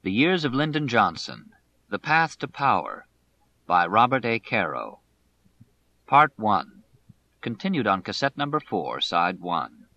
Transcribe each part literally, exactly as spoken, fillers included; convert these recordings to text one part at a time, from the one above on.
The Years of Lyndon Johnson, The Path to Power, by Robert A. Caro. Part one. Continued on cassette number four, side one.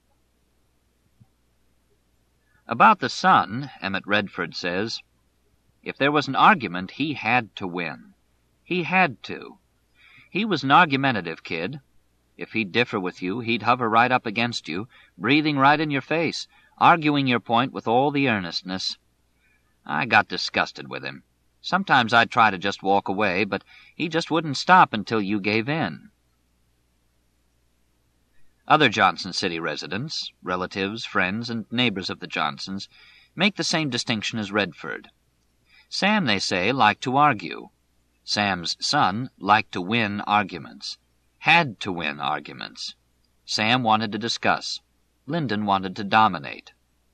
About the son, Emmett Redford says, if there was an argument, he had to win. He had to. He was an argumentative kid. If he'd differ with you, he'd hover right up against you, breathing right in your face, arguing your point with all the earnestness. I got disgusted with him. Sometimes I'd try to just walk away, but he just wouldn't stop until you gave in. Other Johnson City residents, relatives, friends, and neighbors of the Johnsons, make the same distinction as Redford. Sam, they say, liked to argue. Sam's son liked to win arguments. Had to win arguments. Sam wanted to discuss. Lyndon wanted to dominate.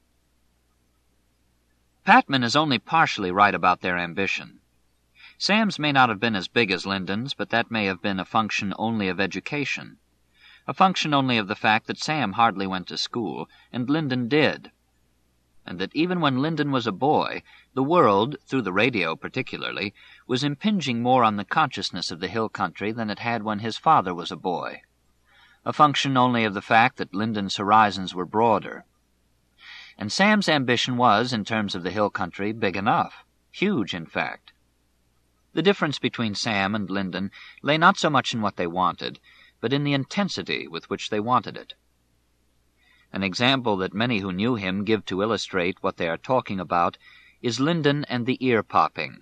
Patman is only partially right about their ambition. Sam's may not have been as big as Lyndon's, but that may have been a function only of education. A function only of the fact that Sam hardly went to school, and Lyndon did. And that even when Lyndon was a boy, the world, through the radio particularly, was impinging more on the consciousness of the hill country than it had when his father was a boy. A function only of the fact that Lyndon's horizons were broader. And Sam's ambition was, in terms of the hill country, big enough. Huge, in fact. The difference between Sam and Lyndon lay not so much in what they wanted, but in the intensity with which they wanted it. An example that many who knew him give to illustrate what they are talking about is Lyndon and the ear-popping.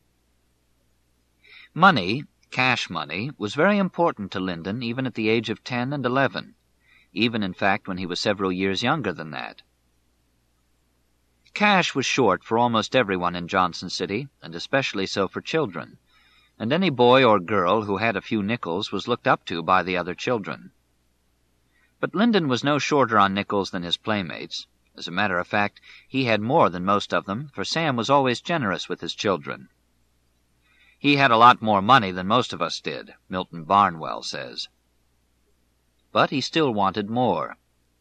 Money, cash money, was very important to Lyndon even at the age of ten and eleven, even, in fact, when he was several years younger than that. Cash was short for almost everyone in Johnson City, and especially so for children, and any boy or girl who had a few nickels was looked up to by the other children. But Lyndon was no shorter on nickels than his playmates. As a matter of fact, he had more than most of them, for Sam was always generous with his children. He had a lot more money than most of us did, Milton Barnwell says. But he still wanted more.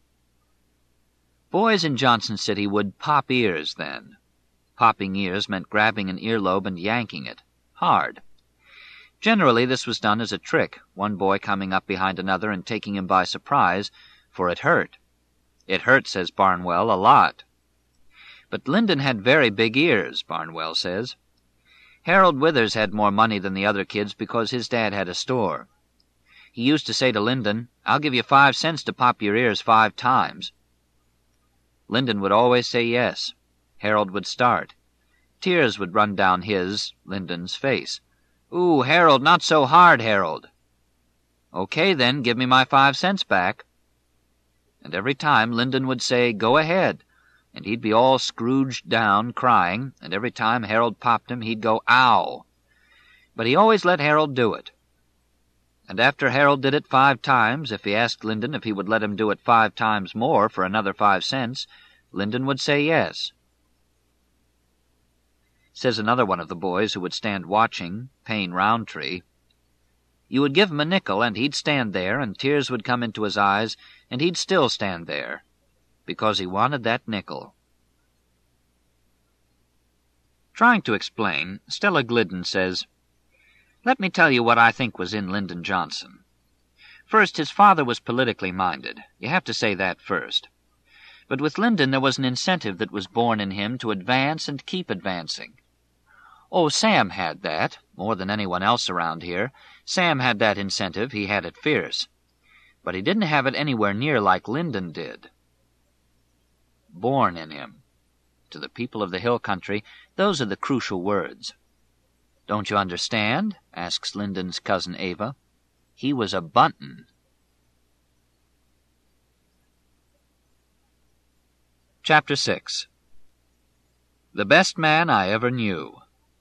Boys in Johnson City would pop ears then. Popping ears meant grabbing an earlobe and yanking it. Hard. Generally this was done as a trick, one boy coming up behind another and taking him by surprise, for it hurt. It hurt, says Barnwell, a lot. But Lyndon had very big ears, Barnwell says. Harold Withers had more money than the other kids because his dad had a store. He used to say to Lyndon, "I'll give you five cents to pop your ears five times." Lyndon would always say yes. Harold would start. Tears would run down his, Lyndon's, face. "Ooh, Harold, not so hard, Harold." "Okay, then, give me my five cents back." And every time Lyndon would say, "Go ahead," and he'd be all Scrooged down, crying, and every time Harold popped him, he'd go, "Ow!" But he always let Harold do it. And after Harold did it five times, if he asked Lyndon if he would let him do it five times more for another five cents, Lyndon would say yes. Says another one of the boys who would stand watching, Payne Roundtree, "You would give him a nickel, and he'd stand there, and tears would come into his eyes, and he'd still stand there, because he wanted that nickel." Trying to explain, Stella Glidden says, "Let me tell you what I think was in Lyndon Johnson. First, his father was politically minded. You have to say that first. But with Lyndon there was an incentive that was born in him to advance and keep advancing. Oh, Sam had that, more than anyone else around here. Sam had that incentive, he had it fierce. But he didn't have it anywhere near like Lyndon did. Born in him. To the people of the hill country, those are the crucial words. Don't you understand?" asks Lyndon's cousin Ava. "He was a buntin'." Chapter six. The Best Man I Ever Knew.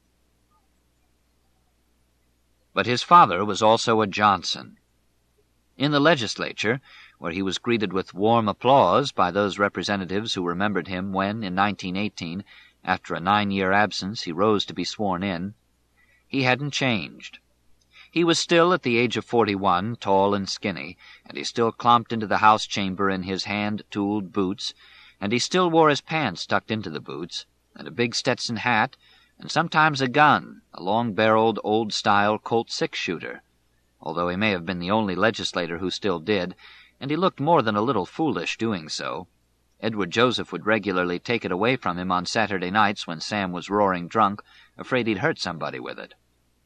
But his father was also a Johnson. In the legislature, where he was greeted with warm applause by those representatives who remembered him when, in nineteen eighteen, after a nine-year absence, he rose to be sworn in, he hadn't changed. He was still, at the age of forty-one, tall and skinny, and he still clomped into the house chamber in his hand-tooled boots, and he still wore his pants tucked into the boots, and a big Stetson hat, and sometimes a gun, a long-barreled, old-style Colt six-shooter, although he may have been the only legislator who still did, and he looked more than a little foolish doing so. Edward Joseph would regularly take it away from him on Saturday nights when Sam was roaring drunk, afraid he'd hurt somebody with it.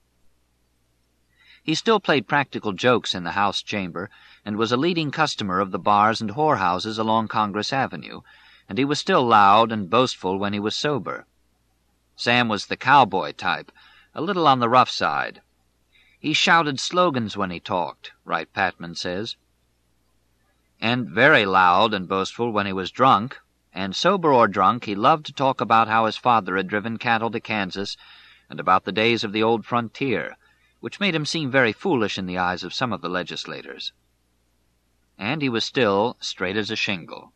He still played practical jokes in the House chamber, and was a leading customer of the bars and whorehouses along Congress Avenue, and he was still loud and boastful when he was sober. Sam was the cowboy type, a little on the rough side. He shouted slogans when he talked, Wright Patman says. And very loud and boastful when he was drunk, and sober or drunk he loved to talk about how his father had driven cattle to Kansas, and about the days of the old frontier, which made him seem very foolish in the eyes of some of the legislators. And he was still straight as a shingle.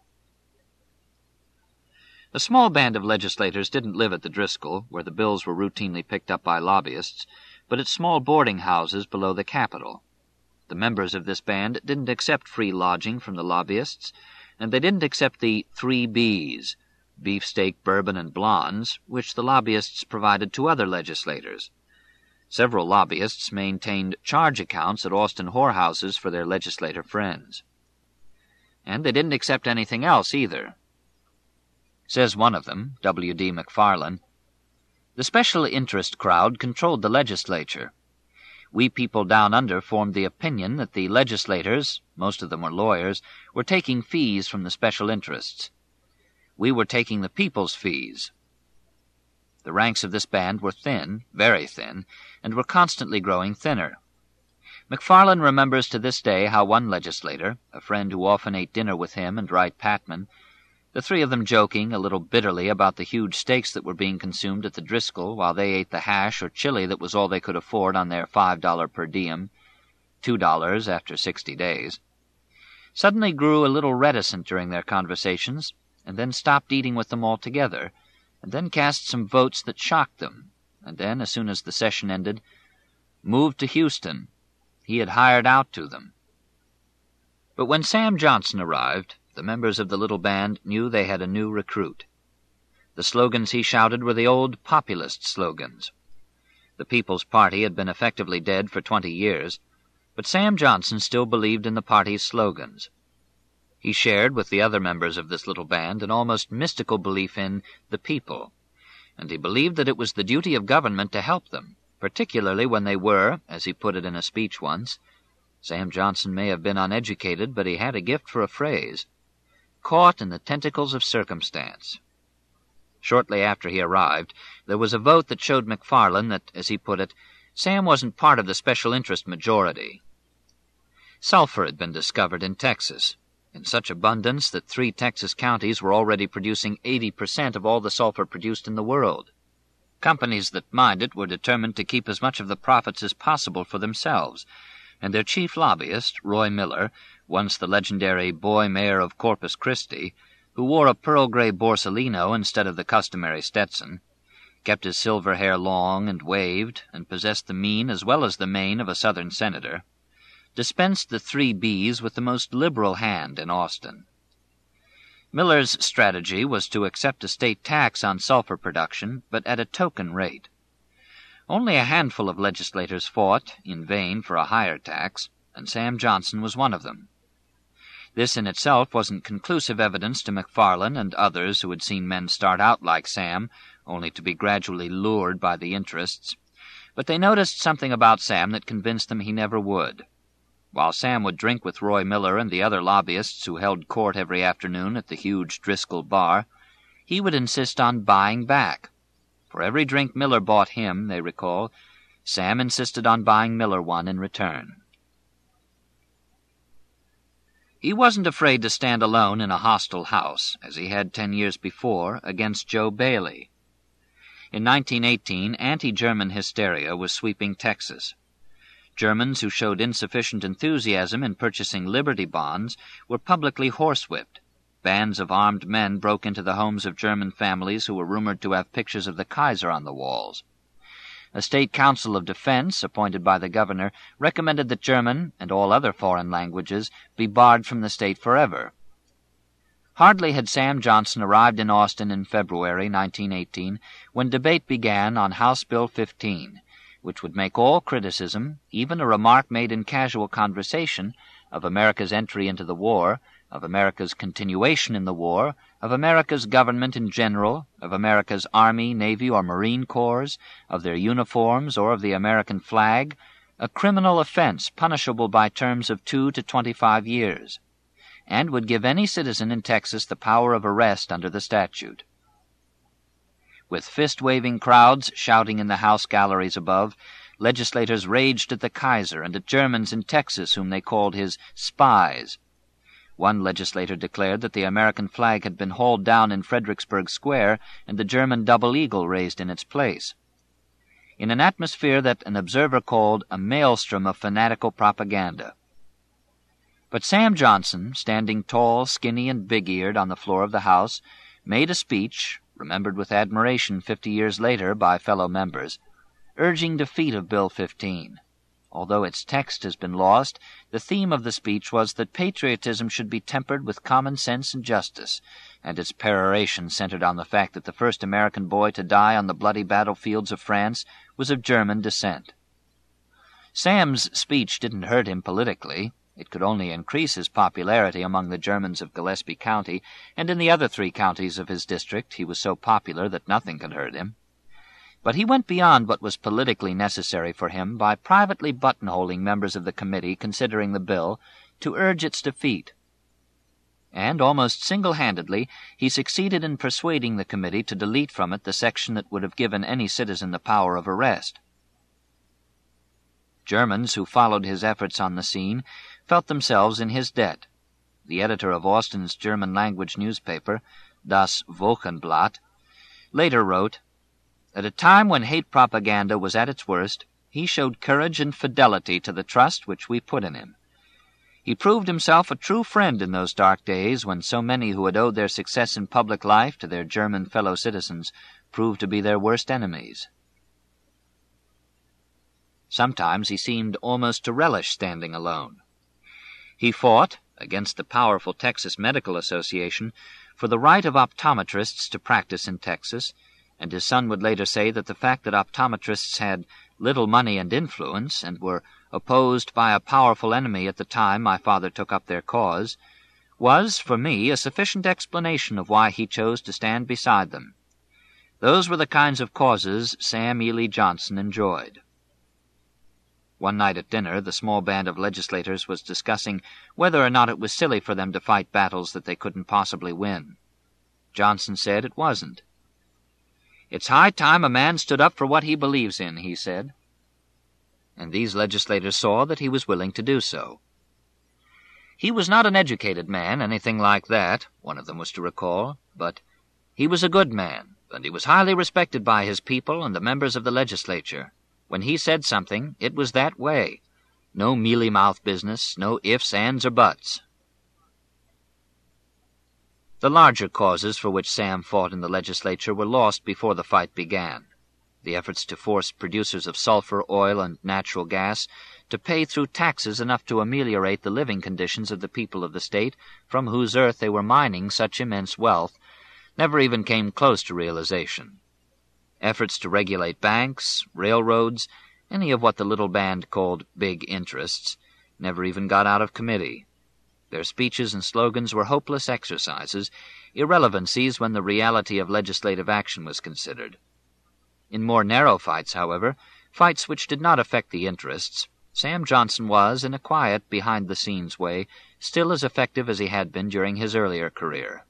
A small band of legislators didn't live at the Driscoll, where the bills were routinely picked up by lobbyists, but at small boarding houses below the Capitol. The members of this band didn't accept free lodging from the lobbyists, and they didn't accept the three B's, beefsteak, bourbon, and blondes, which the lobbyists provided to other legislators. Several lobbyists maintained charge accounts at Austin whorehouses for their legislator friends. And they didn't accept anything else either. Says one of them, W D McFarlane, "The special interest crowd controlled the legislature. We people down under formed the opinion that the legislators, most of them were lawyers, were taking fees from the special interests. We were taking the people's fees." The ranks of this band were thin, very thin, and were constantly growing thinner. McFarlane remembers to this day how one legislator, a friend who often ate dinner with him and Wright Patman, the three of them joking a little bitterly about the huge steaks that were being consumed at the Driscoll while they ate the hash or chili that was all they could afford on their five dollar per diem, two dollars after sixty days, suddenly grew a little reticent during their conversations, and then stopped eating with them altogether, and then cast some votes that shocked them, and then, as soon as the session ended, moved to Houston. He had hired out to them. But when Sam Johnson arrived, the members of the little band knew they had a new recruit. The slogans he shouted were the old populist slogans. The People's Party had been effectively dead for twenty years, but Sam Johnson still believed in the party's slogans. He shared with the other members of this little band an almost mystical belief in the people, and he believed that it was the duty of government to help them, particularly when they were, as he put it in a speech once, Sam Johnson may have been uneducated, but he had a gift for a phrase, caught in the tentacles of circumstance. Shortly after he arrived, there was a vote that showed McFarlane that, as he put it, Sam wasn't part of the special interest majority. Sulfur had been discovered in Texas, in such abundance that three Texas counties were already producing eighty percent of all the sulfur produced in the world. Companies that mined it were determined to keep as much of the profits as possible for themselves, and their chief lobbyist, Roy Miller, once the legendary boy mayor of Corpus Christi, who wore a pearl-gray Borsalino instead of the customary Stetson, kept his silver hair long and waved, and possessed the mien as well as the mane of a Southern senator, dispensed the three B's with the most liberal hand in Austin. Miller's strategy was to accept a state tax on sulfur production, but at a token rate. Only a handful of legislators fought, in vain, for a higher tax, and Sam Johnson was one of them. This in itself wasn't conclusive evidence to McFarlane and others who had seen men start out like Sam, only to be gradually lured by the interests, but they noticed something about Sam that convinced them he never would. While Sam would drink with Roy Miller and the other lobbyists who held court every afternoon at the huge Driscoll bar, he would insist on buying back. For every drink Miller bought him, they recall, Sam insisted on buying Miller one in return. He wasn't afraid to stand alone in a hostile house, as he had ten years before, against Joe Bailey. In nineteen eighteen, anti-German hysteria was sweeping Texas. Germans who showed insufficient enthusiasm in purchasing Liberty bonds were publicly horsewhipped. Bands of armed men broke into the homes of German families who were rumored to have pictures of the Kaiser on the walls. A state council of defense, appointed by the governor, recommended that German and all other foreign languages be barred from the state forever. Hardly had Sam Johnson arrived in Austin in February nineteen eighteen when debate began on House Bill fifteen, which would make all criticism, even a remark made in casual conversation, of America's entry into the war, of America's continuation in the war, of America's government in general, of America's Army, Navy, or Marine Corps, of their uniforms, or of the American flag, a criminal offense punishable by terms of two to twenty-five years, and would give any citizen in Texas the power of arrest under the statute. With fist-waving crowds shouting in the House galleries above, legislators raged at the Kaiser and at Germans in Texas whom they called his spies. One legislator declared that the American flag had been hauled down in Fredericksburg Square and the German double eagle raised in its place. In an atmosphere that an observer called a maelstrom of fanatical propaganda. But Sam Johnson, standing tall, skinny, and big-eared on the floor of the House, made a speech, remembered with admiration fifty years later by fellow members, urging defeat of Bill fifteen. Although its text has been lost, the theme of the speech was that patriotism should be tempered with common sense and justice, and its peroration centered on the fact that the first American boy to die on the bloody battlefields of France was of German descent. Sam's speech didn't hurt him politically. It could only increase his popularity among the Germans of Gillespie County, and in the other three counties of his district he was so popular that nothing could hurt him. But he went beyond what was politically necessary for him by privately buttonholing members of the committee considering the bill to urge its defeat. And almost single-handedly he succeeded in persuading the committee to delete from it the section that would have given any citizen the power of arrest. Germans who followed his efforts on the scene felt themselves in his debt. The editor of Austin's German-language newspaper, Das Wochenblatt, later wrote, "At a time when hate propaganda was at its worst, he showed courage and fidelity to the trust which we put in him. He proved himself a true friend in those dark days when so many who had owed their success in public life to their German fellow citizens proved to be their worst enemies." Sometimes he seemed almost to relish standing alone. He fought, against the powerful Texas Medical Association, for the right of optometrists to practice in Texas, and his son would later say that the fact that optometrists had little money and influence and were opposed by a powerful enemy at the time my father took up their cause was, for me, a sufficient explanation of why he chose to stand beside them. Those were the kinds of causes Sam Ely Johnson enjoyed. One night at dinner, the small band of legislators was discussing whether or not it was silly for them to fight battles that they couldn't possibly win. Johnson said it wasn't. "It's high time a man stood up for what he believes in," he said. And these legislators saw that he was willing to do so. He was not an educated man, anything like that, one of them was to recall, but he was a good man, and he was highly respected by his people and the members of the legislature. When he said something, it was that way. No mealy-mouth business, no ifs, ands, or buts. The larger causes for which Sam fought in the legislature were lost before the fight began. The efforts to force producers of sulfur, oil, and natural gas to pay through taxes enough to ameliorate the living conditions of the people of the state from whose earth they were mining such immense wealth never even came close to realization. Efforts to regulate banks, railroads, any of what the little band called big interests, never even got out of committee. Their speeches and slogans were hopeless exercises, irrelevancies when the reality of legislative action was considered. In more narrow fights, however, fights which did not affect the interests, Sam Johnson was, in a quiet, behind-the-scenes way, still as effective as he had been during his earlier career.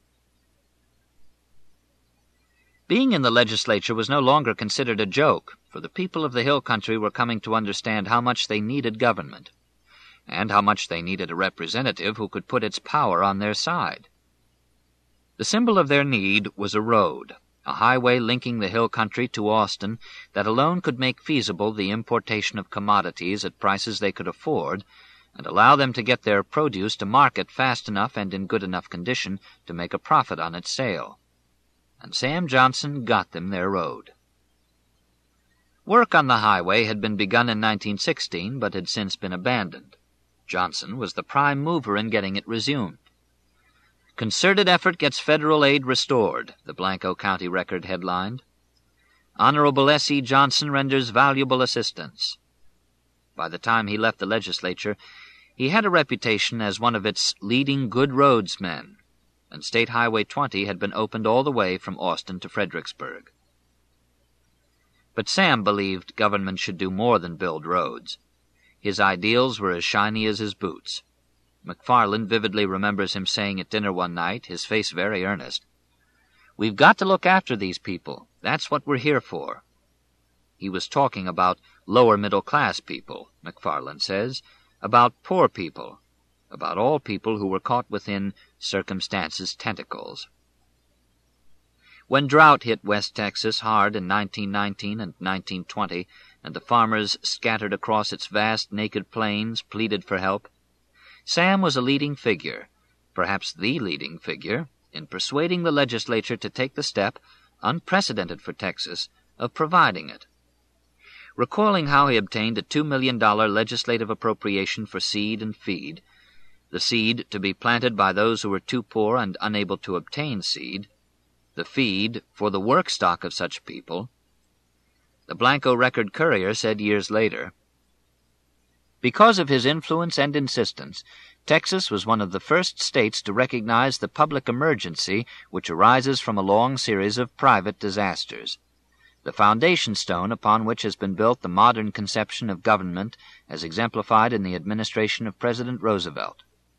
Being in the legislature was no longer considered a joke, for the people of the hill country were coming to understand how much they needed government, and how much they needed a representative who could put its power on their side. The symbol of their need was a road, a highway linking the hill country to Austin that alone could make feasible the importation of commodities at prices they could afford, and allow them to get their produce to market fast enough and in good enough condition to make a profit on its sale. And Sam Johnson got them their road. Work on the highway had been begun in nineteen sixteen, but had since been abandoned. Johnson was the prime mover in getting it resumed. Concerted effort gets federal aid restored, the Blanco County Record headlined. Honorable S E Johnson renders valuable assistance. By the time he left the legislature, he had a reputation as one of its leading good roads men, and State Highway twenty had been opened all the way from Austin to Fredericksburg. But Sam believed government should do more than build roads. His ideals were as shiny as his boots. McFarland vividly remembers him saying at dinner one night, his face very earnest, "We've got to look after these people. That's what we're here for." He was talking about lower middle-class people, McFarland says, about poor people, about all people who were caught within circumstance's tentacles. When drought hit West Texas hard in nineteen nineteen and nineteen twenty, and the farmers scattered across its vast naked plains pleaded for help, Sam was a leading figure, perhaps the leading figure, in persuading the legislature to take the step, unprecedented for Texas, of providing it. Recalling how he obtained a two million dollars legislative appropriation for seed and feed, the seed to be planted by those who were too poor and unable to obtain seed, the feed for the work stock of such people, the Blanco Record Courier said years later, "Because of his influence and insistence, Texas was one of the first states to recognize the public emergency which arises from a long series of private disasters, the foundation stone upon which has been built the modern conception of government as exemplified in the administration of President Roosevelt."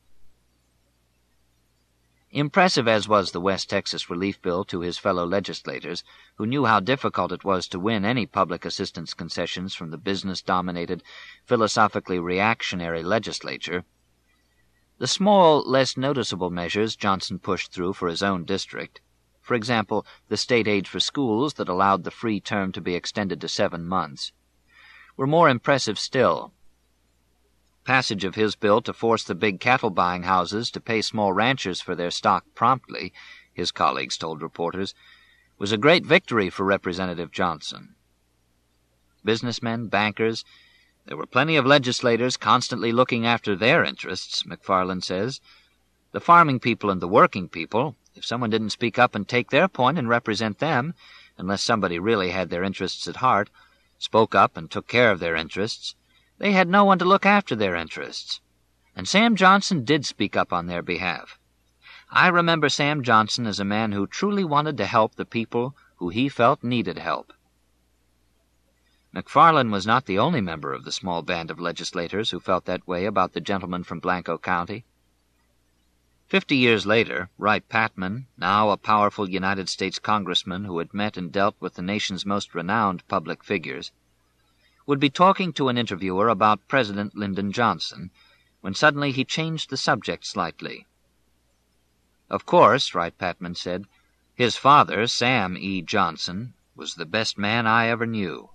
Impressive as was the West Texas Relief Bill to his fellow legislators, who knew how difficult it was to win any public assistance concessions from the business-dominated, philosophically reactionary legislature, the small, less noticeable measures Johnson pushed through for his own district, for example, the state aid for schools that allowed the free term to be extended to seven months, were more impressive still. Passage of his bill to force the big cattle-buying houses to pay small ranchers for their stock promptly, his colleagues told reporters, was a great victory for Representative Johnson. Businessmen, bankers, there were plenty of legislators constantly looking after their interests, McFarland says. The farming people and the working people, if someone didn't speak up and take their point and represent them, unless somebody really had their interests at heart, spoke up and took care of their interests, they had no one to look after their interests. And Sam Johnson did speak up on their behalf. I remember Sam Johnson as a man who truly wanted to help the people who he felt needed help. McFarland was not the only member of the small band of legislators who felt that way about the gentleman from Blanco County. Fifty years later, Wright Patman, now a powerful United States congressman who had met and dealt with the nation's most renowned public figures, would be talking to an interviewer about President Lyndon Johnson, when suddenly he changed the subject slightly. "Of course," Wright Patman said, "his father, Sam E. Johnson, was the best man I ever knew."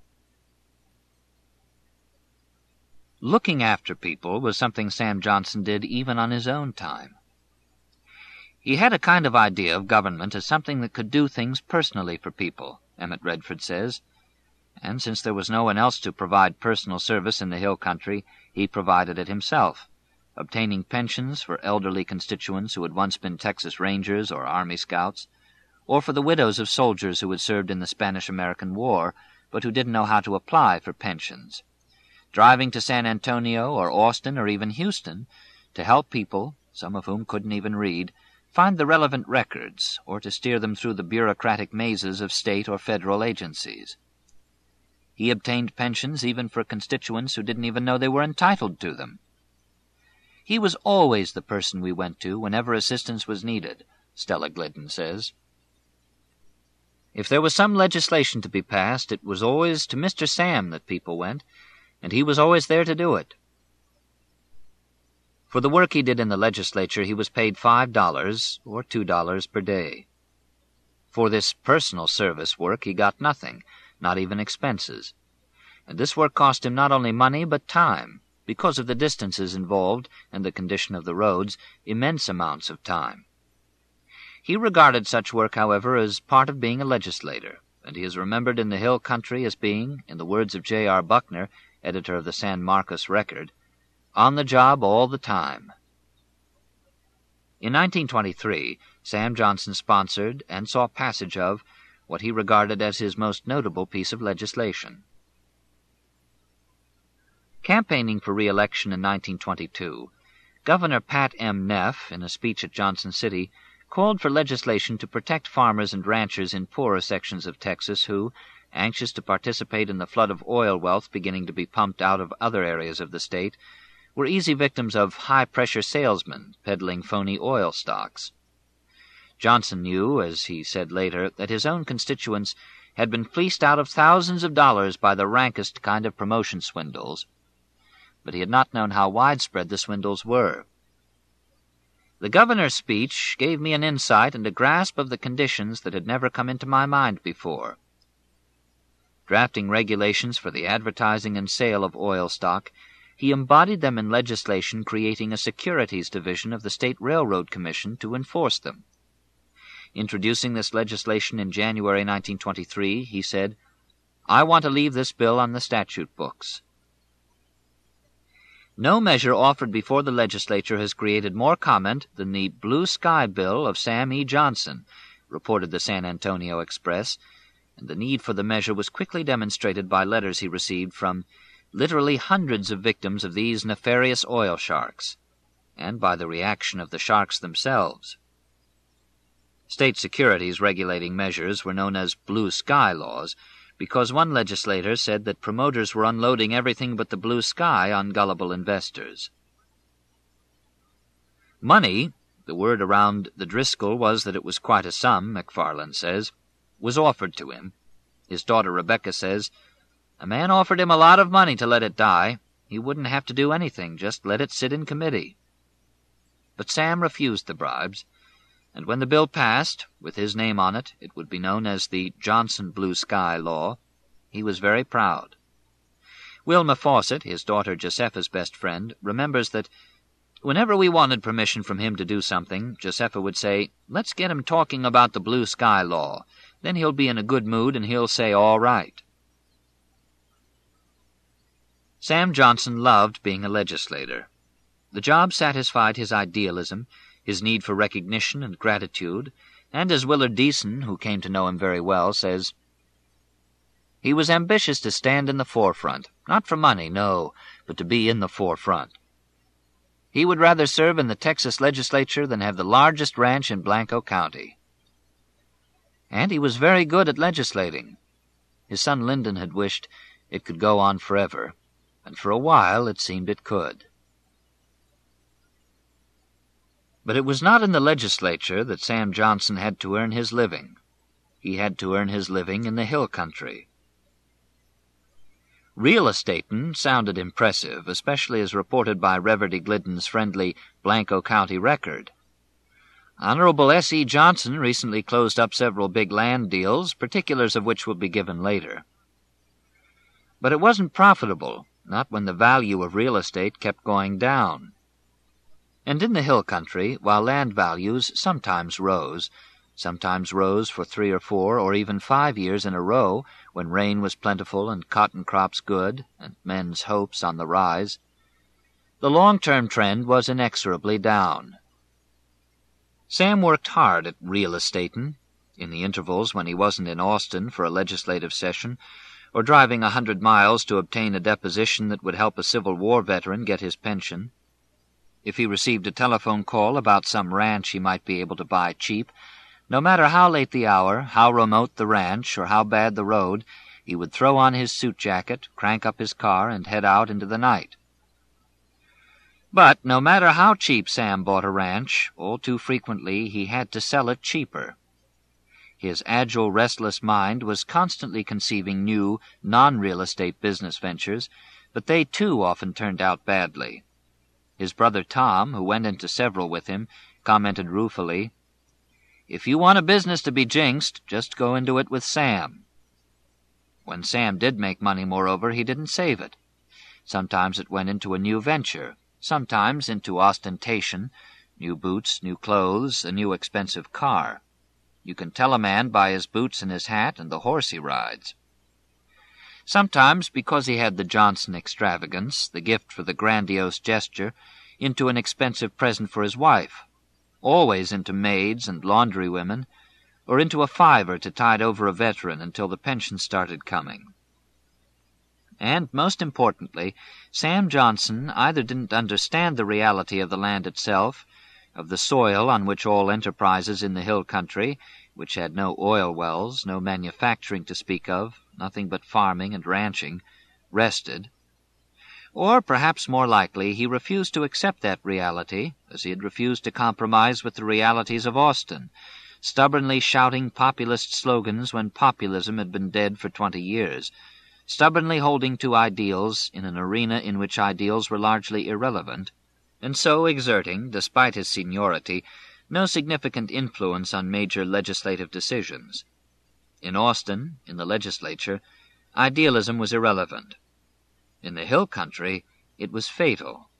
Looking after people was something Sam Johnson did even on his own time. He had a kind of idea of government as something that could do things personally for people, Emmett Redford says, and since there was no one else to provide personal service in the hill country, he provided it himself, obtaining pensions for elderly constituents who had once been Texas Rangers or Army Scouts, or for the widows of soldiers who had served in the Spanish-American War, but who didn't know how to apply for pensions, driving to San Antonio or Austin or even Houston to help people, some of whom couldn't even read, find the relevant records or to steer them through the bureaucratic mazes of state or federal agencies. He obtained pensions even for constituents who didn't even know they were entitled to them. He was always the person we went to whenever assistance was needed, Stella Glidden says. If there was some legislation to be passed, it was always to Mister Sam that people went, and he was always there to do it. For the work he did in the legislature, he was paid five dollars or two dollars per day. For this personal service work he got nothing, not even expenses. And this work cost him not only money but time, because of the distances involved and the condition of the roads, immense amounts of time. He regarded such work, however, as part of being a legislator, and he is remembered in the hill country as being, in the words of J R Buckner, editor of the San Marcos Record, on the job all the time. In nineteen twenty-three, Sam Johnson sponsored and saw passage of what he regarded as his most notable piece of legislation. Campaigning for re-election in nineteen twenty-two, Governor Pat M. Neff, in a speech at Johnson City, called for legislation to protect farmers and ranchers in poorer sections of Texas who, anxious to participate in the flood of oil wealth beginning to be pumped out of other areas of the state, were easy victims of high-pressure salesmen peddling phony oil stocks. Johnson knew, as he said later, that his own constituents had been fleeced out of thousands of dollars by the rankest kind of promotion swindles, but he had not known how widespread the swindles were. The governor's speech gave me an insight and a grasp of the conditions that had never come into my mind before. Drafting regulations for the advertising and sale of oil stock, he embodied them in legislation creating a securities division of the State Railroad Commission to enforce them. Introducing this legislation in January nineteen twenty-three, he said, "I want to leave this bill on the statute books." No measure offered before the legislature has created more comment than the Blue Sky Bill of Sam E. Johnson, reported the San Antonio Express, and the need for the measure was quickly demonstrated by letters he received from literally hundreds of victims of these nefarious oil sharks, and by the reaction of the sharks themselves. State securities regulating measures were known as blue sky laws, because one legislator said that promoters were unloading everything but the blue sky on gullible investors. Money, the word around the Driscoll was that it was quite a sum, McFarland says, was offered to him. His daughter Rebecca says, "A man offered him a lot of money to let it die. He wouldn't have to do anything, just let it sit in committee." But Sam refused the bribes, and when the bill passed, with his name on it, it would be known as the Johnson Blue Sky Law, he was very proud. Wilma Fawcett, his daughter Josepha's best friend, remembers that whenever we wanted permission from him to do something, Josepha would say, "Let's get him talking about the Blue Sky Law. Then he'll be in a good mood and he'll say all right." Sam Johnson loved being a legislator. The job satisfied his idealism, his need for recognition and gratitude, and as Willard Deason, who came to know him very well, says, "He was ambitious to stand in the forefront, not for money, no, but to be in the forefront. He would rather serve in the Texas legislature than have the largest ranch in Blanco County." And he was very good at legislating. His son Lyndon had wished it could go on forever, and for a while it seemed it could. But it was not in the legislature that Sam Johnson had to earn his living. He had to earn his living in the hill country. Real estatin' sounded impressive, especially as reported by Reverdy Glidden's friendly Blanco County Record. Honorable S E Johnson recently closed up several big land deals, particulars of which will be given later. But it wasn't profitable, not when the value of real estate kept going down. And in the hill country, while land values sometimes rose, sometimes rose for three or four or even five years in a row when rain was plentiful and cotton crops good and men's hopes on the rise, the long-term trend was inexorably down. Sam worked hard at real estatin', in the intervals when he wasn't in Austin for a legislative session, or driving a hundred miles to obtain a deposition that would help a Civil War veteran get his pension. If he received a telephone call about some ranch he might be able to buy cheap, no matter how late the hour, how remote the ranch, or how bad the road, he would throw on his suit jacket, crank up his car, and head out into the night. But no matter how cheap Sam bought a ranch, all too frequently he had to sell it cheaper. His agile, restless mind was constantly conceiving new, non-real estate business ventures, but they too often turned out badly. His brother Tom, who went into several with him, commented ruefully, "If you want a business to be jinxed, just go into it with Sam." When Sam did make money, moreover, he didn't save it. Sometimes it went into a new venture, sometimes into ostentation, new boots, new clothes, a new expensive car. You can tell a man by his boots and his hat and the horse he rides. Sometimes, because he had the Johnson extravagance, the gift for the grandiose gesture, into an expensive present for his wife. always into maids and laundry women, or into a fiver to tide over a veteran until the pension started coming. And, most importantly, Sam Johnson either didn't understand the reality of the land itself, of the soil on which all enterprises in the hill country, which had no oil wells, no manufacturing to speak of, nothing but farming and ranching, rested, or, perhaps more likely, he refused to accept that reality, as he had refused to compromise with the realities of Austin, stubbornly shouting populist slogans when populism had been dead for twenty years, stubbornly holding to ideals in an arena in which ideals were largely irrelevant, and so exerting, despite his seniority, no significant influence on major legislative decisions. In Austin, in the legislature, idealism was irrelevant. In the hill country, it was fatal.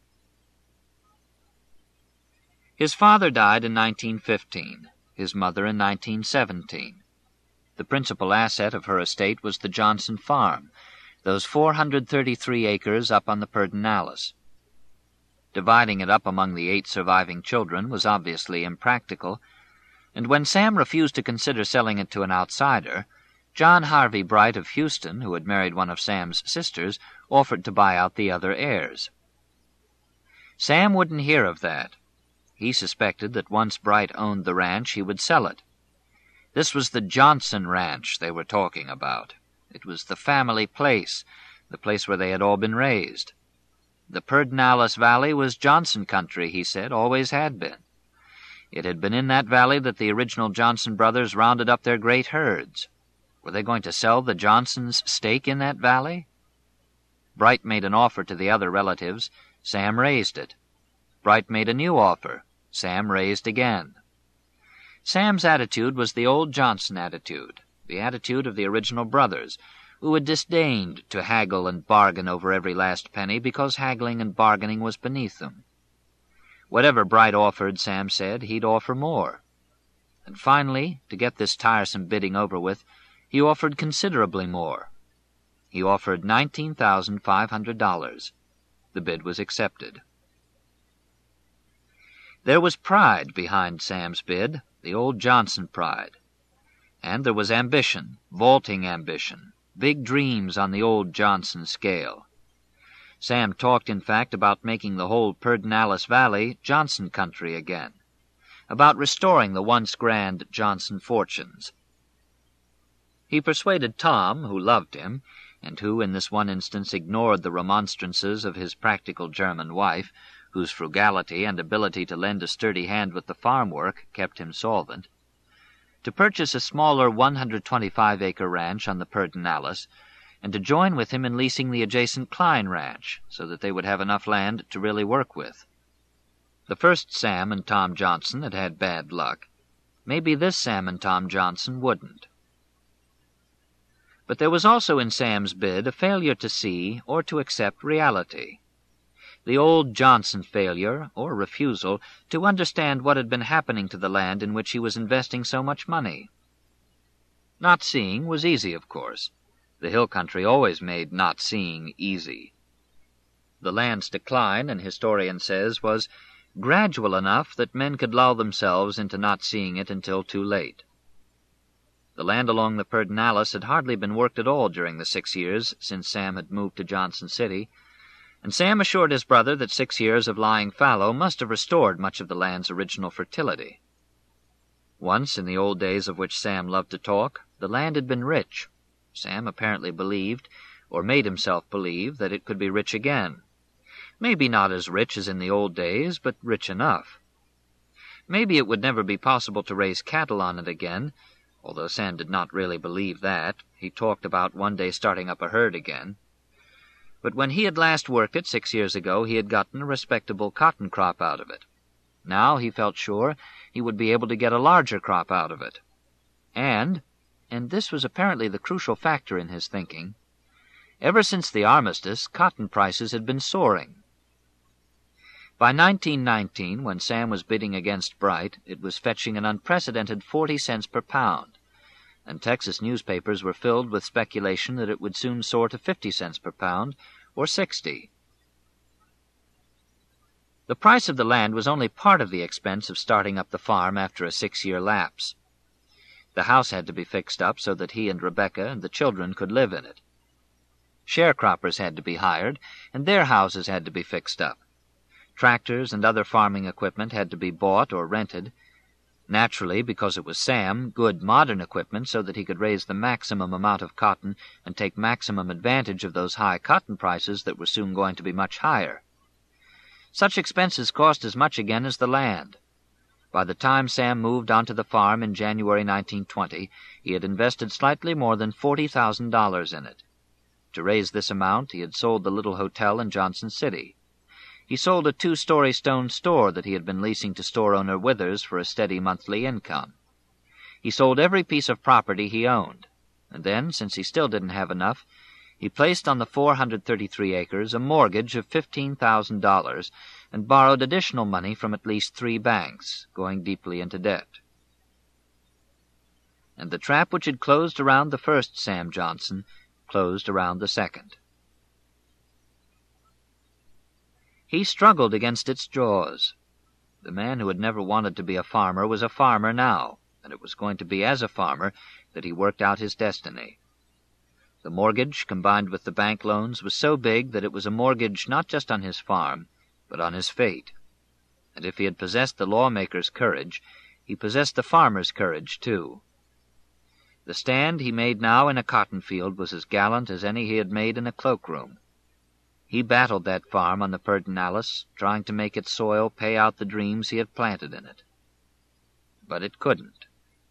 His father died in nineteen fifteen, his mother in nineteen seventeen. The principal asset of her estate was the Johnson farm, those four hundred thirty-three acres up on the Pedernales. Dividing it up among the eight surviving children was obviously impractical, and when Sam refused to consider selling it to an outsider, John Harvey Bright of Houston, who had married one of Sam's sisters, offered to buy out the other heirs. Sam wouldn't hear of that. He suspected that once Bright owned the ranch, he would sell it. This was the Johnson Ranch they were talking about. It was the family place, the place where they had all been raised. The Pedernales Valley was Johnson country, he said, always had been. It had been in that valley that the original Johnson brothers rounded up their great herds. Were they going to sell the Johnsons' stake in that valley? Bright made an offer to the other relatives. Sam raised it. Bright made a new offer. Sam raised again. Sam's attitude was the old Johnson attitude, the attitude of the original brothers, who had disdained to haggle and bargain over every last penny because haggling and bargaining was beneath them. Whatever Bright offered, Sam said, he'd offer more. And finally, to get this tiresome bidding over with, he offered considerably more. He offered nineteen thousand five hundred dollars. The bid was accepted. There was pride behind Sam's bid, the old Johnson pride. And there was ambition, vaulting ambition, big dreams on the old Johnson scale. Sam talked, in fact, about making the whole Pedernales Valley Johnson country again, about restoring the once grand Johnson fortunes. He persuaded Tom, who loved him, and who in this one instance ignored the remonstrances of his practical German wife, whose frugality and ability to lend a sturdy hand with the farm work kept him solvent, to purchase a smaller one hundred twenty-five acre ranch on the Pedernales, and to join with him in leasing the adjacent Klein Ranch, so that they would have enough land to really work with. The first Sam and Tom Johnson had had bad luck. Maybe this Sam and Tom Johnson wouldn't. But there was also in Sam's bid a failure to see or to accept reality. The old Johnson failure, or refusal, to understand what had been happening to the land in which he was investing so much money. Not seeing was easy, of course. The hill country always made not seeing easy. The land's decline, an historian says, was gradual enough that men could lull themselves into not seeing it until too late. The land along the Pedernales had hardly been worked at all during the six years since Sam had moved to Johnson City, and Sam assured his brother that six years of lying fallow must have restored much of the land's original fertility. Once, in the old days of which Sam loved to talk, the land had been rich. Sam apparently believed, or made himself believe, that it could be rich again. Maybe not as rich as in the old days, but rich enough. Maybe it would never be possible to raise cattle on it again, although Sam did not really believe that. He talked about one day starting up a herd again. But when he had last worked it six years ago, he had gotten a respectable cotton crop out of it. Now he felt sure he would be able to get a larger crop out of it. And, and this was apparently the crucial factor in his thinking, ever since the armistice, cotton prices had been soaring. By nineteen nineteen, when Sam was bidding against Bright, it was fetching an unprecedented forty cents per pound, and Texas newspapers were filled with speculation that it would soon soar to fifty cents per pound, or sixty. The price of the land was only part of the expense of starting up the farm after a six-year lapse. The house had to be fixed up so that he and Rebecca and the children could live in it. Sharecroppers had to be hired, and their houses had to be fixed up. Tractors and other farming equipment had to be bought or rented. Naturally, because it was Sam, good modern equipment so that he could raise the maximum amount of cotton and take maximum advantage of those high cotton prices that were soon going to be much higher. Such expenses cost as much again as the land. By the time Sam moved onto the farm in January nineteen twenty, he had invested slightly more than forty thousand dollars in it. To raise this amount, he had sold the little hotel in Johnson City. He sold a two-story stone store that he had been leasing to store owner Withers for a steady monthly income. He sold every piece of property he owned, and then, since he still didn't have enough, he placed on the four hundred thirty-three acres a mortgage of fifteen thousand dollars and borrowed additional money from at least three banks, going deeply into debt. And the trap which had closed around the first Sam Johnson closed around the second. He struggled against its jaws. The man who had never wanted to be a farmer was a farmer now, and it was going to be as a farmer that he worked out his destiny. The mortgage, combined with the bank loans, was so big that it was a mortgage not just on his farm, but on his fate. And if he had possessed the lawmaker's courage, he possessed the farmer's courage, too. The stand he made now in a cotton field was as gallant as any he had made in a cloakroom. He battled that farm on the Pedernales, trying to make its soil pay out the dreams he had planted in it. But it couldn't.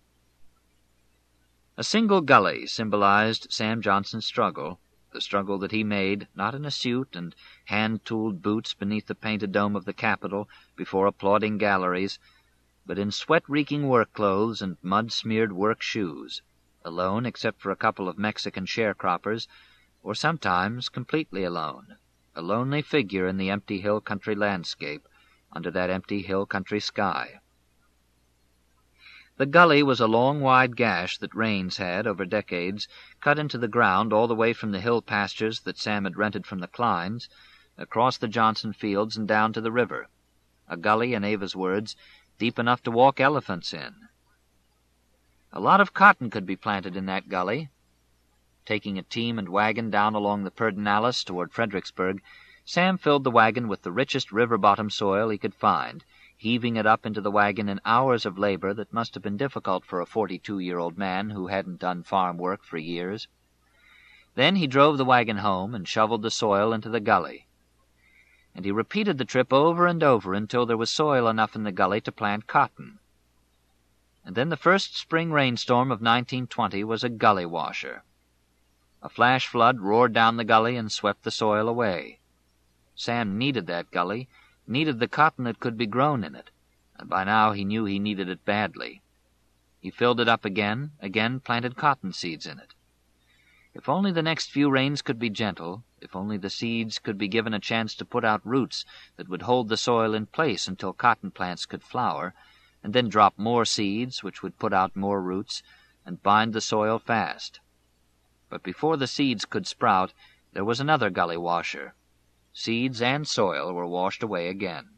A single gully symbolized Sam Johnson's struggle, the struggle that he made, not in a suit and hand-tooled boots beneath the painted dome of the Capitol before applauding galleries, but in sweat-reeking work clothes and mud-smeared work shoes, alone except for a couple of Mexican sharecroppers, or sometimes completely alone, a lonely figure in the empty hill country landscape under that empty hill country sky. The gully was a long, wide gash that Raines had, over decades, cut into the ground all the way from the hill pastures that Sam had rented from the Kleins, across the Johnson fields and down to the river. A gully, in Ava's words, deep enough to walk elephants in. A lot of cotton could be planted in that gully. Taking a team and wagon down along the Pedernales toward Fredericksburg, Sam filled the wagon with the richest river-bottom soil he could find, heaving it up into the wagon in hours of labor that must have been difficult for a forty-two-year-old man who hadn't done farm work for years. Then he drove the wagon home and shoveled the soil into the gully. And he repeated the trip over and over until there was soil enough in the gully to plant cotton. And then the first spring rainstorm of nineteen twenty was a gully washer. A flash flood roared down the gully and swept the soil away. Sam needed that gully, needed the cotton that could be grown in it, and by now he knew he needed it badly. He filled it up again, again planted cotton seeds in it. If only the next few rains could be gentle, if only the seeds could be given a chance to put out roots that would hold the soil in place until cotton plants could flower, and then drop more seeds which would put out more roots and bind the soil fast. But before the seeds could sprout, there was another gully washer. Seeds and soil were washed away again.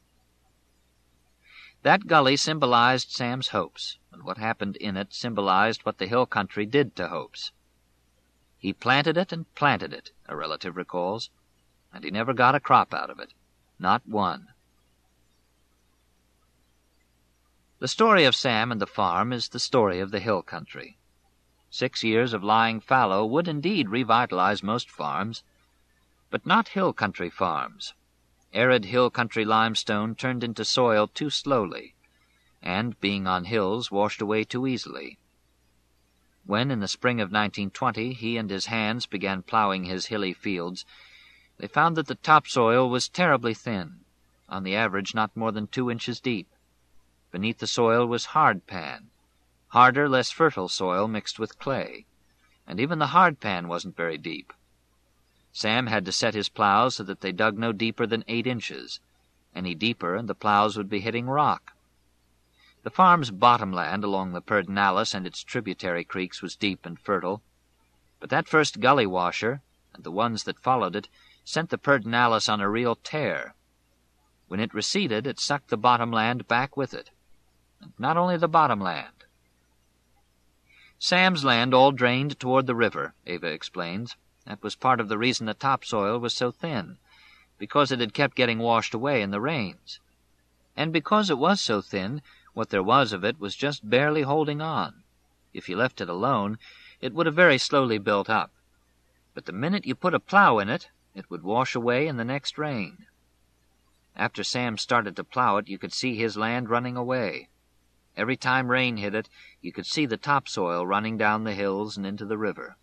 That gully symbolized Sam's hopes, and what happened in it symbolized what the hill country did to hopes. He planted it and planted it, a relative recalls, and he never got a crop out of it, not one. The story of Sam and the farm is the story of the hill country. Six years of lying fallow would indeed revitalize most farms, but not hill country farms. Arid hill country limestone turned into soil too slowly, and, being on hills, washed away too easily. When, in the spring of nineteen twenty, he and his hands began plowing his hilly fields, they found that the topsoil was terribly thin, on the average not more than two inches deep. Beneath the soil was hardpan, harder, less fertile soil mixed with clay, and even the hardpan wasn't very deep. Sam had to set his plows so that they dug no deeper than eight inches. Any deeper, and the plows would be hitting rock. The farm's bottomland along the Pedernales and its tributary creeks was deep and fertile, but that first gully washer, and the ones that followed it, sent the Pedernales on a real tear. When it receded, it sucked the bottom land back with it. And not only the bottom land. Sam's land all drained toward the river, Ava explains. That was part of the reason the topsoil was so thin, because it had kept getting washed away in the rains. And because it was so thin, what there was of it was just barely holding on. If you left it alone, it would have very slowly built up. But the minute you put a plow in it, it would wash away in the next rain. After Sam started to plow it, you could see his land running away. Every time rain hit it, you could see the topsoil running down the hills and into the river.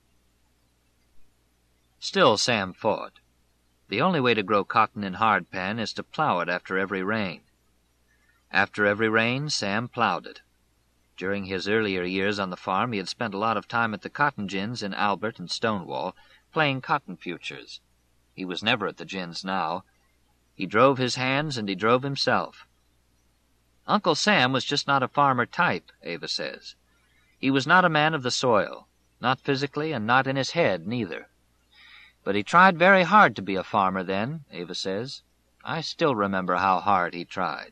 Still Sam fought. The only way to grow cotton in hardpan is to plow it after every rain. After every rain, Sam plowed it. During his earlier years on the farm, he had spent a lot of time at the cotton gins in Albert and Stonewall, playing cotton futures. He was never at the gins now. He drove his hands and he drove himself. Uncle Sam was just not a farmer type, Ava says. He was not a man of the soil, not physically and not in his head, neither. But he tried very hard to be a farmer then, Ava says. I still remember how hard he tried.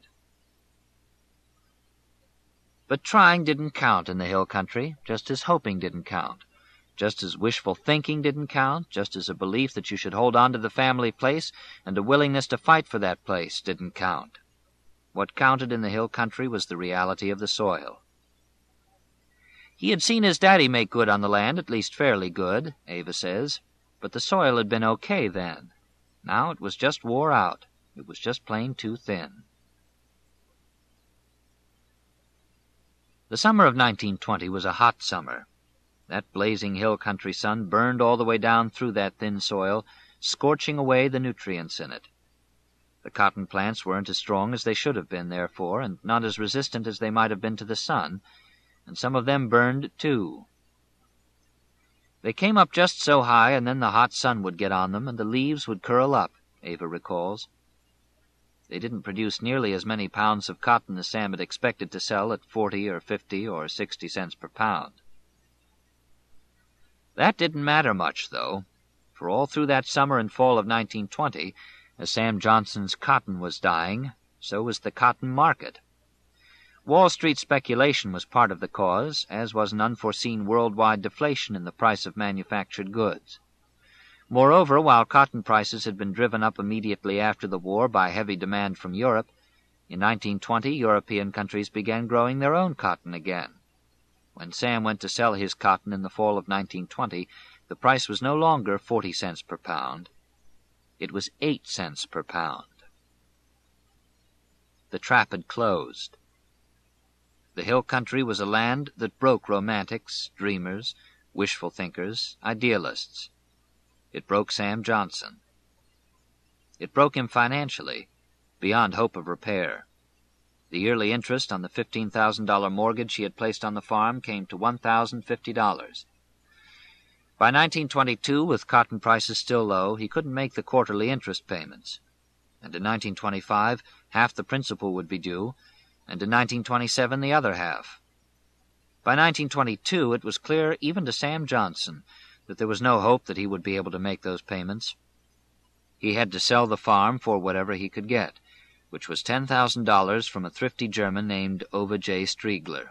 But trying didn't count in the hill country, just as hoping didn't count, just as wishful thinking didn't count, just as a belief that you should hold on to the family place and a willingness to fight for that place didn't count. What counted in the hill country was the reality of the soil. He had seen his daddy make good on the land, at least fairly good, Ava says, but the soil had been okay then. Now it was just wore out. It was just plain too thin. The summer of nineteen twenty was a hot summer. That blazing hill country sun burned all the way down through that thin soil, scorching away the nutrients in it. The cotton plants weren't as strong as they should have been, therefore, and not as resistant as they might have been to the sun, and some of them burned, too. They came up just so high, and then the hot sun would get on them, and the leaves would curl up, Ava recalls. They didn't produce nearly as many pounds of cotton as Sam had expected to sell at forty or fifty or sixty cents per pound. That didn't matter much, though, for all through that summer and fall of nineteen twenty, as Sam Johnson's cotton was dying, so was the cotton market. Wall Street speculation was part of the cause, as was an unforeseen worldwide deflation in the price of manufactured goods. Moreover, while cotton prices had been driven up immediately after the war by heavy demand from Europe, in nineteen twenty European countries began growing their own cotton again. When Sam went to sell his cotton in the fall of nineteen twenty, the price was no longer forty cents per pound. It was eight cents per pound. The trap had closed. The hill country was a land that broke romantics, dreamers, wishful thinkers, idealists. It broke Sam Johnson. It broke him financially, beyond hope of repair. The yearly interest on the fifteen thousand dollars mortgage he had placed on the farm came to one thousand fifty dollars. By nineteen twenty-two, with cotton prices still low, he couldn't make the quarterly interest payments. And in nineteen twenty-five, half the principal would be due, and in nineteen twenty-seven the other half. By nineteen twenty-two, it was clear even to Sam Johnson that there was no hope that he would be able to make those payments. He had to sell the farm for whatever he could get, which was ten thousand dollars from a thrifty German named Ova J. Striegler.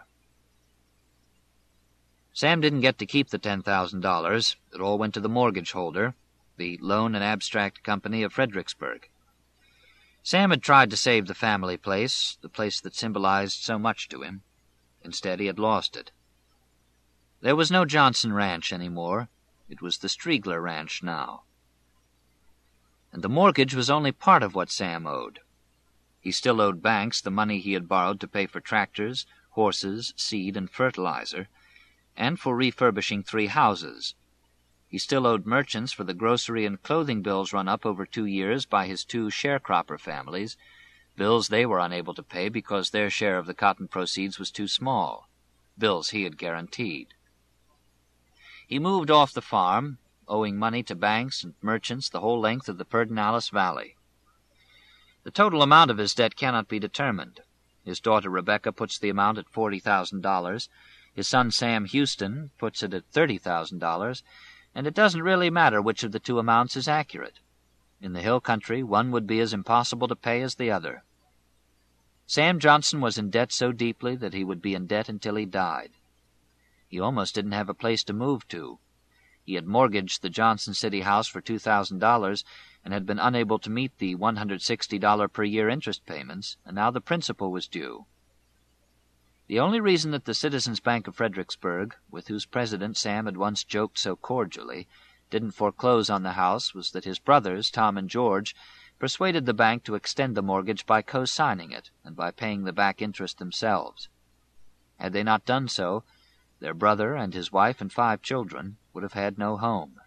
Sam didn't get to keep the ten thousand dollars. It all went to the mortgage holder, the Loan and Abstract Company of Fredericksburg. Sam had tried to save the family place, the place that symbolized so much to him. Instead, he had lost it. There was no Johnson Ranch anymore. It was the Striegler Ranch now. And the mortgage was only part of what Sam owed. He still owed banks the money he had borrowed to pay for tractors, horses, seed, and fertilizer, and for refurbishing three houses. He still owed merchants for the grocery and clothing bills run up over two years by his two sharecropper families, bills they were unable to pay because their share of the cotton proceeds was too small, bills he had guaranteed. He moved off the farm, owing money to banks and merchants the whole length of the Pedernales Valley. The total amount of his debt cannot be determined. His daughter Rebecca puts the amount at forty thousand dollars, his son Sam Houston puts it at thirty thousand dollars, and it doesn't really matter which of the two amounts is accurate. In the hill country, one would be as impossible to pay as the other. Sam Johnson was in debt so deeply that he would be in debt until he died. He almost didn't have a place to move to. He had mortgaged the Johnson City house for two thousand dollars and had been unable to meet the one hundred sixty dollars per year interest payments, and now the principal was due. The only reason that the Citizens Bank of Fredericksburg, with whose president Sam had once joked so cordially, didn't foreclose on the house was that his brothers, Tom and George, persuaded the bank to extend the mortgage by co-signing it and by paying the back interest themselves. Had they not done so, their brother and his wife and five children would have had no home.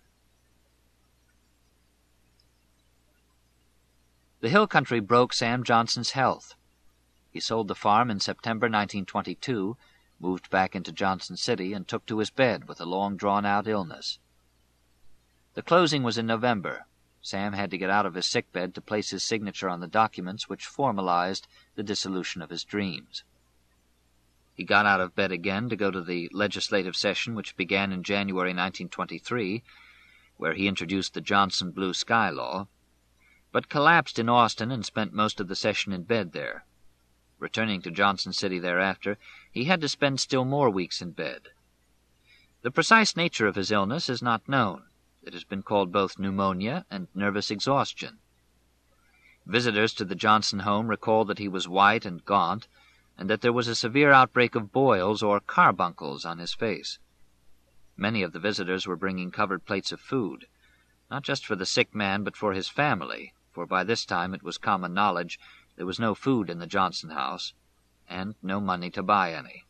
The hill country broke Sam Johnson's health. He sold the farm in September nineteen twenty-two, moved back into Johnson City, and took to his bed with a long drawn-out illness. The closing was in November. Sam had to get out of his sickbed to place his signature on the documents which formalized the dissolution of his dreams. He got out of bed again to go to the legislative session which began in January nineteen twenty-three, where he introduced the Johnson Blue Sky Law, but collapsed in Austin and spent most of the session in bed there. Returning to Johnson City thereafter, he had to spend still more weeks in bed. The precise nature of his illness is not known. It has been called both pneumonia and nervous exhaustion. Visitors to the Johnson home recall that he was white and gaunt, and that there was a severe outbreak of boils or carbuncles on his face. Many of the visitors were bringing covered plates of food, not just for the sick man but for his family, for by this time it was common knowledge there was no food in the Johnson house, and no money to buy any.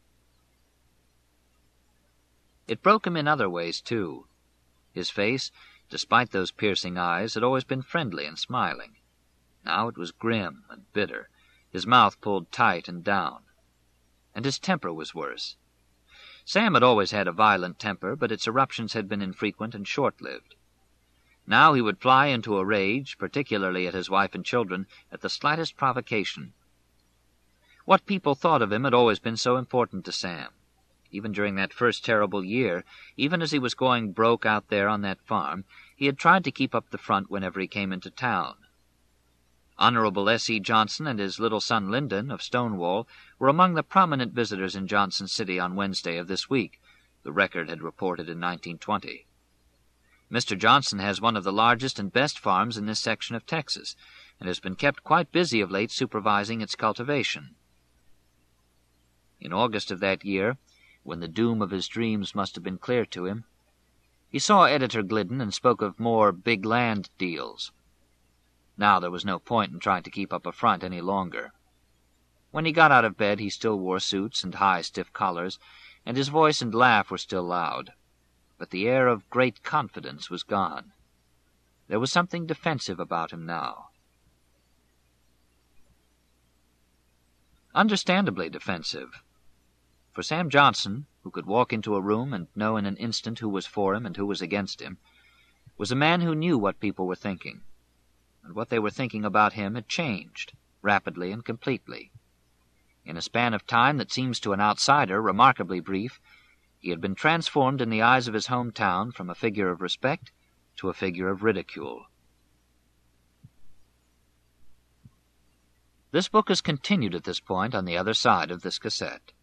It broke him in other ways, too. His face, despite those piercing eyes, had always been friendly and smiling. Now it was grim and bitter, his mouth pulled tight and down. And his temper was worse. Sam had always had a violent temper, but its eruptions had been infrequent and short-lived. Now he would fly into a rage, particularly at his wife and children, at the slightest provocation. What people thought of him had always been so important to Sam. Even during that first terrible year, even as he was going broke out there on that farm, he had tried to keep up the front whenever he came into town. Honorable S E Johnson and his little son Lyndon, of Stonewall, were among the prominent visitors in Johnson City on Wednesday of this week, the Record had reported in nineteen twenty. Mister Johnson has one of the largest and best farms in this section of Texas, and has been kept quite busy of late supervising its cultivation. In August of that year, when the doom of his dreams must have been clear to him, he saw Editor Glidden and spoke of more big land deals. Now there was no point in trying to keep up a front any longer. When he got out of bed he still wore suits and high stiff collars, and his voice and laugh were still loud. But the air of great confidence was gone. There was something defensive about him now. Understandably defensive. For Sam Johnson, who could walk into a room and know in an instant who was for him and who was against him, was a man who knew what people were thinking. And what they were thinking about him had changed, rapidly and completely. In a span of time that seems to an outsider remarkably brief, he had been transformed in the eyes of his hometown from a figure of respect to a figure of ridicule. This book is continued at this point on the other side of this cassette.